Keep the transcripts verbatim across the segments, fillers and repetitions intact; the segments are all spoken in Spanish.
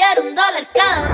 tuviera un dólar cada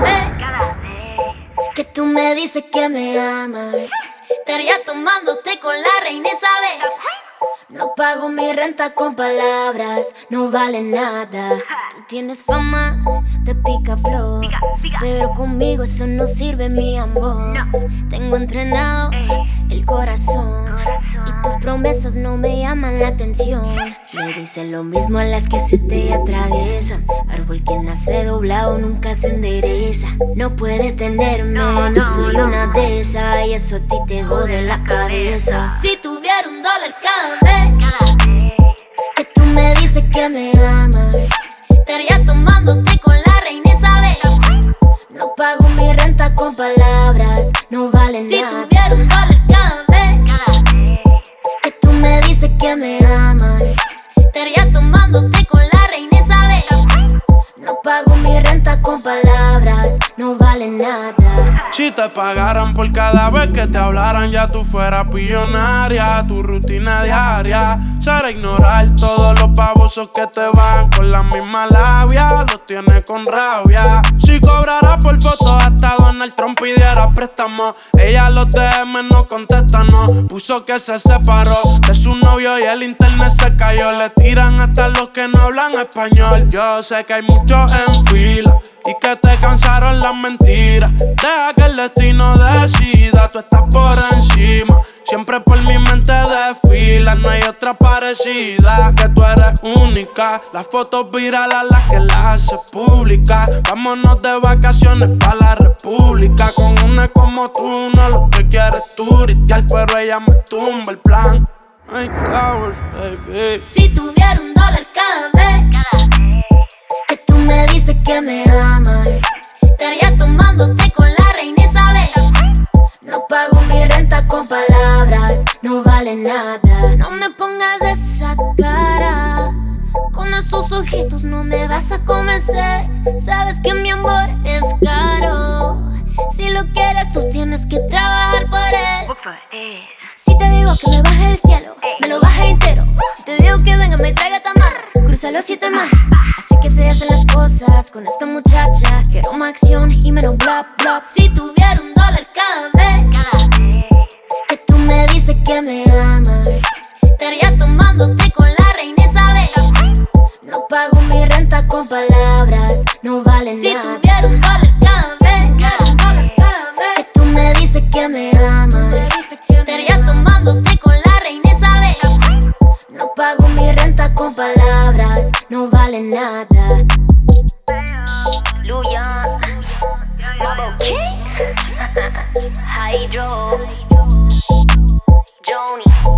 vez que tú me dices que me amas, estaría tomándote con la reina Isabel. No pago mi renta con palabras, no vale nada. Tú tienes fama de picaflor, pica, pica. Pero conmigo eso no sirve, mi amor. No. Tengo entrenado Ey. el corazón, corazón y tus promesas no me llaman la atención. Me dicen lo mismo a las que se te atraviesan. Árbol que nace doblado nunca se endereza. No puedes tenerme, no, no, no soy no. una de esas, y eso a ti te jode la cabeza. Si tuviera un dólar cada vez que tú me dices que me amas, estaría tomándote con la reina Isabel. No pago mi renta con palabras, no vale si nada. Si tuviera un dólar cada vez que tú me dices que me amas, estaría tomándote con la reina Isabel. No pago mi renta con palabras, no vale nada. Si te pagaran por cada vez que te hablaran, ya tú fueras billonaria. Tu rutina diaria será ignorar todos los babosos que te van con la misma labia. Los tienes con rabia. Si cobrara por fotos hasta Donald Trump pidiera préstamo, ella los D M no contesta, no. Puso que se separó de su novio y el internet se cayó. Le tiran hasta los que no hablan español. Yo sé que hay muchos en fila y que te cansaron las mentiras. Deja que el destino decida, tú estás por encima. Siempre por mi mente desfila, no hay otra parecida. Que tú eres única, las fotos virales las que las haces públicas. Vámonos de vacaciones pa' la república. Con una como tú, no lo que quieres turistear, pero ella me tumba el plan. Ay, Towers, baby. Si tuviera un dólar cada vez que tú me dices que me amas, estaría tomándote con la reina Isabel. No pago mi renta con palabras, no vale nada. No me pongas esa cara, con esos ojitos no me vas a convencer. Sabes que mi amor es caro. Si lo quieres tú tienes que trabajar por él. Si te digo que me baje el cielo, me lo baje entero. Si te digo que venga me traiga tamar, cruza los siete mares. Así que se hacen las cosas con esta muchacha. Quiero más acción y menos bla bla. Si tuviera un dólar cada vez que tú me dices que me amas, estaría tomándote con la reina Isabel. No pago mi renta con palabras, no vale si nada. Si tuviera un dólar cada vez que tú me dices que me amas, estaría tomándote con la reina Isabel. No pago mi renta con palabras, no vale nada. Luyan, Mabo King, Hydro, Joni.